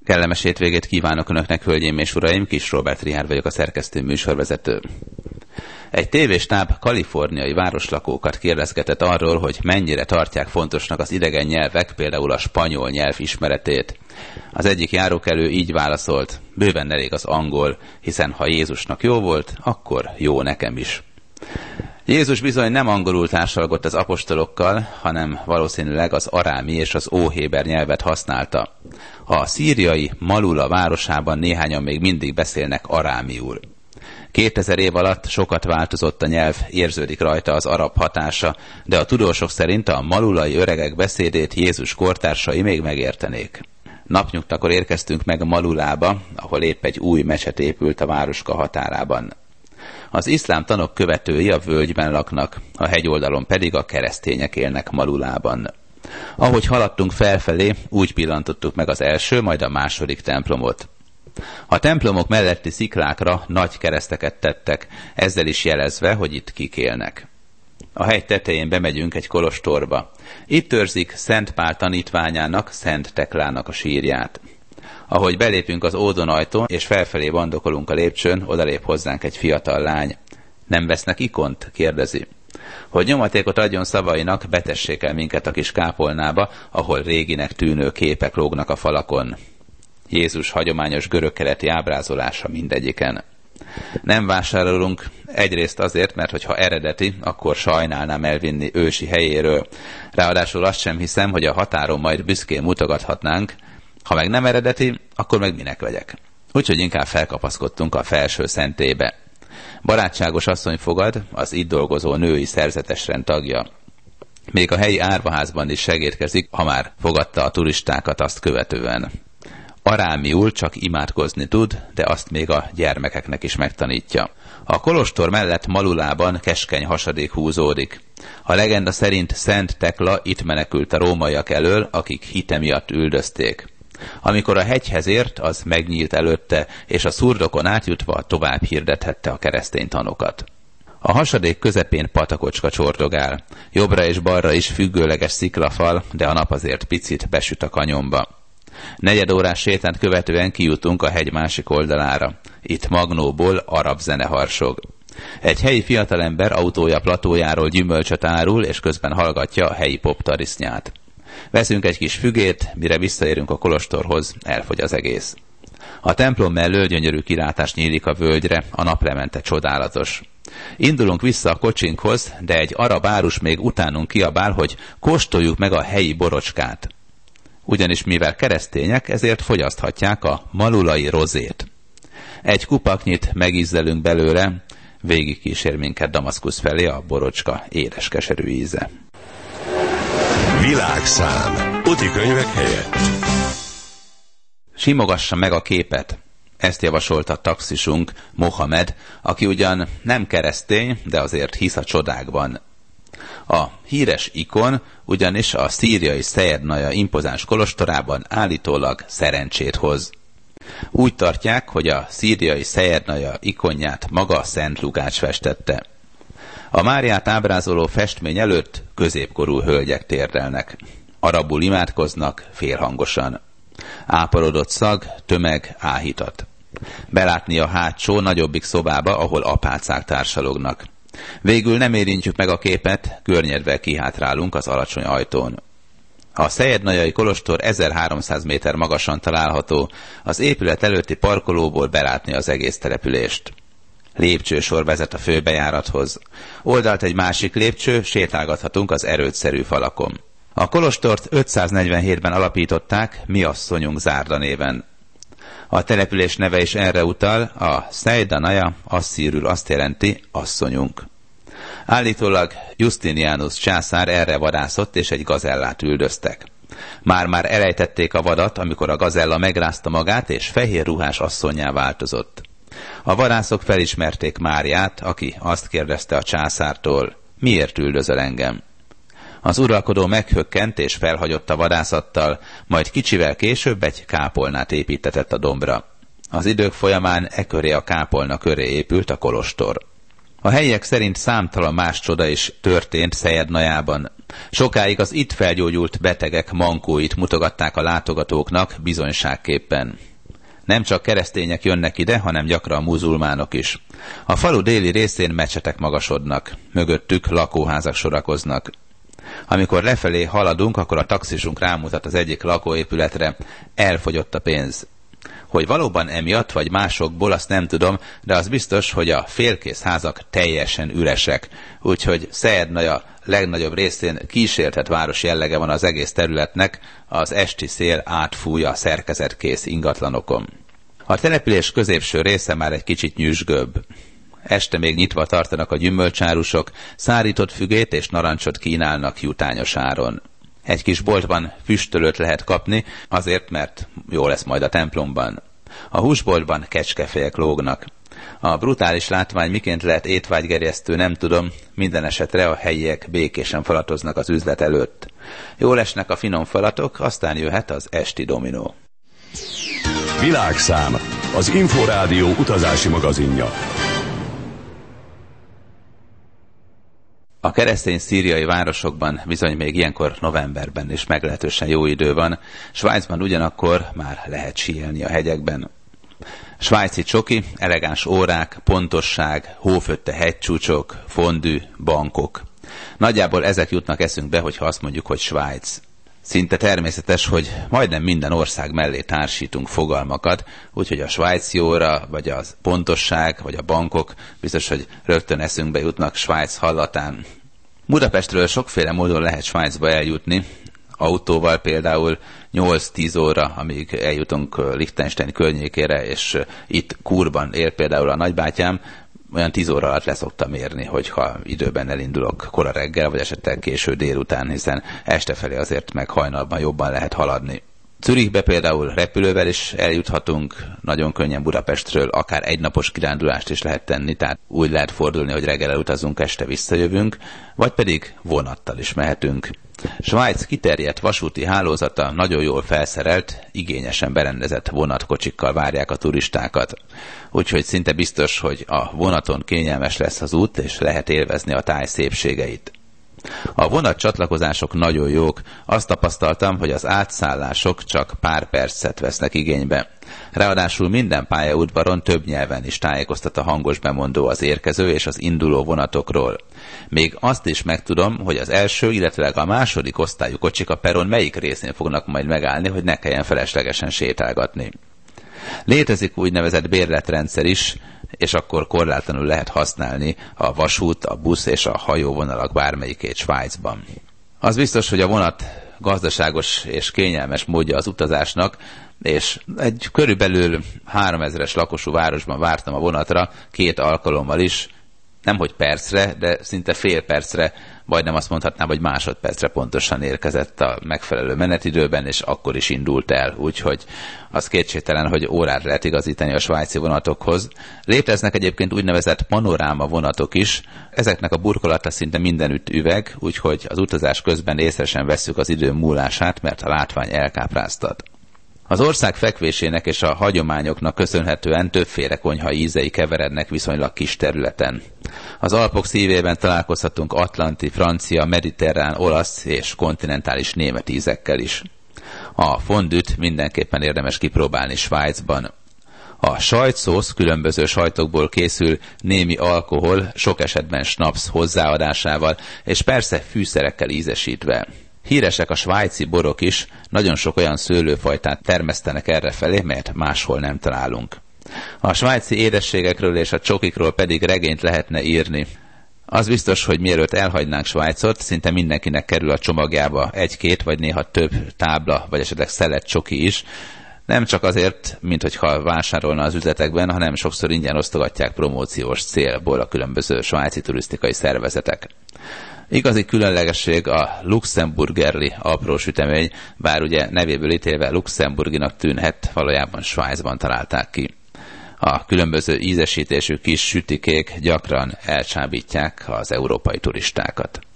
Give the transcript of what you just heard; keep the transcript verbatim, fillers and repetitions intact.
Kellemes hétvégét kívánok Önöknek, hölgyeim és uraim, Kis Róbert Richárd vagyok, a szerkesztő műsorvezető. Egy tévéstáb kaliforniai városlakókat kérdezgetett arról, hogy mennyire tartják fontosnak az idegen nyelvek, például a spanyol nyelv ismeretét. Az egyik járókelő így válaszolt: bőven elég az angol, hiszen ha Jézusnak jó volt, akkor jó nekem is. Jézus bizony nem angolul társalgott az apostolokkal, hanem valószínűleg az arámi és az óhéber nyelvet használta. A szíriai Malula városában néhányan még mindig beszélnek arámiul. Kétezer év alatt sokat változott a nyelv, érződik rajta az arab hatása, de a tudósok szerint a malulai öregek beszédét Jézus kortársai még megértenék. Napnyugtakor érkeztünk meg Malulába, ahol épp egy új mecset épült a városka határában. Az iszlám tanok követői a völgyben laknak, a hegyoldalon pedig a keresztények élnek Malulában. Ahogy haladtunk felfelé, úgy pillantottuk meg az első, majd a második templomot. A templomok melletti sziklákra nagy kereszteket tettek, ezzel is jelezve, hogy itt kik élnek. A hegy tetején bemegyünk egy kolostorba. Itt őrzik Szent Pál tanítványának, Szent Teklának a sírját. Ahogy belépünk az ódonajtón, és felfelé bandokolunk a lépcsőn, odalép hozzánk egy fiatal lány. Nem vesznek ikont? Kérdezi. Hogy nyomatékot adjon szavainak, betessék el minket a kis kápolnába, ahol réginek tűnő képek lógnak a falakon. Jézus hagyományos görögkeleti ábrázolása mindegyiken. Nem vásárolunk, egyrészt azért, mert hogyha eredeti, akkor sajnálnám elvinni ősi helyéről. Ráadásul azt sem hiszem, hogy a határon majd büszkén mutogathatnánk. Ha meg nem eredeti, akkor meg minek vegyek. Úgyhogy inkább felkapaszkodtunk a felső szentélybe. Barátságos asszony fogad, az itt dolgozó női szerzetesrend tagja. Még a helyi árvaházban is segédkezik, ha már fogadta a turistákat azt követően. Arámiul csak imádkozni tud, de azt még a gyermekeknek is megtanítja. A kolostor mellett Malulában keskeny hasadék húzódik. A legenda szerint Szent Tekla itt menekült a rómaiak elől, akik hite miatt üldözték. Amikor a hegyhez ért, az megnyílt előtte, és a szurdokon átjutva tovább hirdethette a keresztény tanokat. A hasadék közepén patakocska csordogál. Jobbra és balra is függőleges sziklafal, de a nap azért picit besüt a kanyomba. Negyed órás sétánt követően kijutunk a hegy másik oldalára. Itt magnóból arab zene harsog. Egy helyi fiatalember autója platójáról gyümölcsöt árul, és közben hallgatja a helyi poptarisznyát. Veszünk egy kis fügét, mire visszaérünk a kolostorhoz, elfogy az egész. A templom mellől gyönyörű kilátás nyílik a völgyre, a naplemente csodálatos. Indulunk vissza a kocsinkhoz, de egy arab árus még utánunk kiabál, hogy kóstoljuk meg a helyi borocskát. Ugyanis mivel keresztények, ezért fogyaszthatják a malulai rozét. Egy kupaknyit megízlelünk belőle, végig kísér minket Damaszkusz felé a borocska édes-keserű íze. Világszám. Utikönyvek helyett. Simogassa meg a képet. Ezt javasolta taxisunk, Mohamed, aki ugyan nem keresztény, de azért hisz a csodákban. A híres ikon ugyanis a szíriai Szejed-Naja impozáns kolostorában állítólag szerencsét hoz. Úgy tartják, hogy a szíriai Szejed-Naja ikonját maga Szent Lukács festette. A Máriát ábrázoló festmény előtt középkorú hölgyek térdelnek. Arabul imádkoznak félhangosan. Áporodott szag, tömeg áhítat. Belátni a hátsó, nagyobbik szobába, ahol apácák társalognak. Végül nem érintjük meg a képet, környedve kihátrálunk az alacsony ajtón. A Szejed-Najai kolostor ezerháromszáz méter magasan található, az épület előtti parkolóból belátni az egész települést. Lépcsősor vezet a főbejárathoz. Oldalt egy másik lépcső, sétálgathatunk az erődszerű falakon. A kolostort ötszáznegyvenhétben alapították, mi asszonyunk Zárda néven. A település neve is erre utal, a Szejda-Naja asszírül azt jelenti asszonyunk. Állítólag Justinianus császár erre vadászott, és egy gazellát üldöztek. Már-már elejtették a vadat, amikor a gazella megrázta magát, és fehér ruhás asszonnyá változott. A vadászok felismerték Máriát, aki azt kérdezte a császártól: miért üldözöl engem? Az uralkodó meghökkent és felhagyott a vadászattal, majd kicsivel később egy kápolnát építetett a dombra. Az idők folyamán e köré a kápolna köré épült a kolostor. A helyiek szerint számtalan más csoda is történt Szejed-Najában. Sokáig az itt felgyógyult betegek mankóit mutogatták a látogatóknak bizonyságképpen. Nem csak keresztények jönnek ide, hanem gyakran muzulmánok is. A falu déli részén mecsetek magasodnak, mögöttük lakóházak sorakoznak. Amikor lefelé haladunk, akkor a taxisunk rámutat az egyik lakóépületre, elfogyott a pénz. Hogy valóban emiatt, vagy másokból, azt nem tudom, de az biztos, hogy a félkész házak teljesen üresek. Úgyhogy Szejed-Naja legnagyobb részén kísértett város jellege van az egész területnek, az esti szél átfújja a szerkezetkész ingatlanokon. A település középső része már egy kicsit nyüzsgőbb. Este még nyitva tartanak a gyümölcsárusok, szárított fügét és narancsot kínálnak jutányos áron. Egy kis boltban füstölőt lehet kapni, azért, mert jó lesz majd a templomban. A húsboltban kecskefejek lógnak. A brutális látvány miként lehet étvágygerjesztő, nem tudom, minden esetre a helyiek békésen falatoznak az üzlet előtt. Jól esnek a finom falatok, aztán jöhet az esti dominó. Világszám, az Inforádió utazási magazinja. A keresztény szíriai városokban bizony még ilyenkor novemberben is meglehetősen jó idő van, Svájcban ugyanakkor már lehet síelni a hegyekben. Svájci csoki, elegáns órák, pontosság, hófötte hegycsúcsok, fondű, bankok. Nagyjából ezek jutnak eszünkbe, hogyha azt mondjuk, hogy Svájc. Szinte természetes, hogy majdnem minden ország mellé társítunk fogalmakat, úgyhogy a svájci óra, vagy a pontosság, vagy a bankok biztos, hogy rögtön eszünkbe jutnak Svájc hallatán. Budapestről sokféle módon lehet Svájcba eljutni, autóval például nyolc-tíz óra, amíg eljutunk Liechtenstein környékére, és itt Kurban él például a nagybátyám, olyan tíz óra alatt leszoktam érni, hogyha időben elindulok kora reggel, vagy esetleg késő délután, hiszen este felé azért meg hajnalban jobban lehet haladni. Zürichbe például repülővel is eljuthatunk, nagyon könnyen Budapestről, akár egynapos kirándulást is lehet tenni, tehát úgy lehet fordulni, hogy reggel elutazunk, este visszajövünk, vagy pedig vonattal is mehetünk. Svájc kiterjedt vasúti hálózata nagyon jól felszerelt, igényesen berendezett vonatkocsikkal várják a turistákat. Úgyhogy szinte biztos, hogy a vonaton kényelmes lesz az út, és lehet élvezni a táj szépségeit. A vonat csatlakozások nagyon jók, azt tapasztaltam, hogy az átszállások csak pár percet vesznek igénybe. Ráadásul minden pályaudvaron több nyelven is tájékoztat a hangos bemondó az érkező és az induló vonatokról. Még azt is megtudom, hogy az első, illetve a második osztályú kocsik a peron melyik részén fognak majd megállni, hogy ne kelljen feleslegesen sétálgatni. Létezik úgynevezett bérletrendszer is, és akkor korlátlanul lehet használni a vasút, a busz és a hajóvonalak bármelyikét Svájcban. Az biztos, hogy a vonat gazdaságos és kényelmes módja az utazásnak, és egy körülbelül háromezres lakosú városban vártam a vonatra két alkalommal is, nemhogy percre, de szinte fél percre, majdnem azt mondhatnám, hogy másodpercre pontosan érkezett a megfelelő menetidőben, és akkor is indult el, úgyhogy az kétségtelen, hogy órára lehet igazítani a svájci vonatokhoz. Léteznek egyébként úgynevezett panoráma vonatok is, ezeknek a burkolata szinte mindenütt üveg, úgyhogy az utazás közben észre sem vesszük az idő múlását, mert a látvány elkápráztat. Az ország fekvésének és a hagyományoknak köszönhetően többféle konyha ízei keverednek viszonylag kis területen. Az Alpok szívében találkozhatunk atlanti, francia, mediterrán, olasz és kontinentális német ízekkel is. A fondüt mindenképpen érdemes kipróbálni Svájcban. A sajtszósz különböző sajtokból készül, némi alkohol, sok esetben snaps hozzáadásával, és persze fűszerekkel ízesítve. Híresek a svájci borok is, nagyon sok olyan szőlőfajtát termesztenek errefelé, mert máshol nem találunk. A svájci édességekről és a csokikról pedig regényt lehetne írni. Az biztos, hogy mielőtt elhagynánk Svájcot, szinte mindenkinek kerül a csomagjába egy-két vagy néha több tábla, vagy esetleg szelet csoki is. Nem csak azért, mint hogyha vásárolna az üzletekben, hanem sokszor ingyen osztogatják promóciós célból a különböző svájci turisztikai szervezetek. Igazi különlegesség a luxemburgerli apró sütemény, bár ugye nevéből ítélve luxemburginak tűnhet, valójában Svájcban találták ki. A különböző ízesítésű kis sütikék gyakran elcsábítják az európai turistákat.